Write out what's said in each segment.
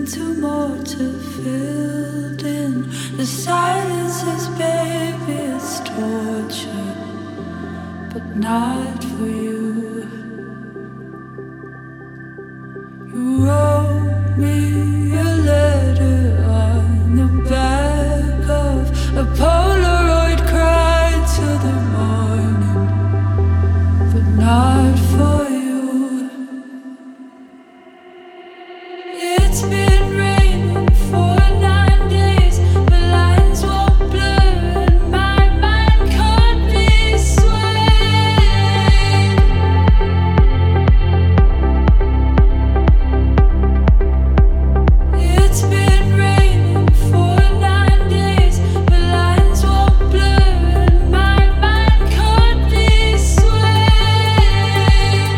into mortar filled in. The silence is, baby, it's torture, but not for you. You wrote me a letter on the back of a Polaroid, cried till the morning, but not for you. It's been raining for 9 days, but lines won't blur and my mind can't be swayed. It's been raining for 9 days, but lines won't blur and my mind can't be swayed.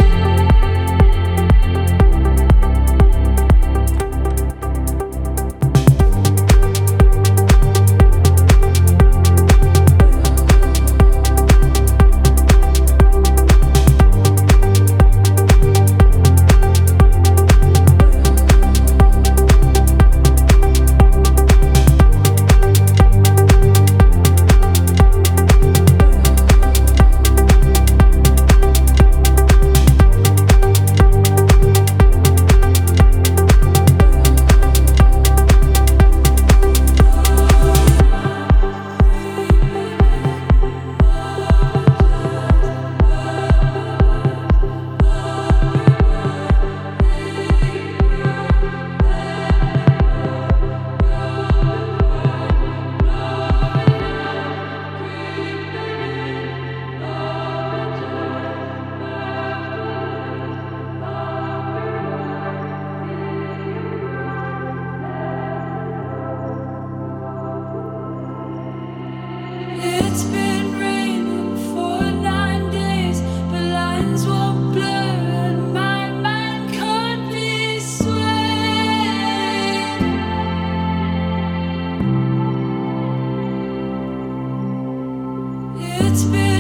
It's been raining for 9 days, but lines won't blur and my mind can't be swayed. It's been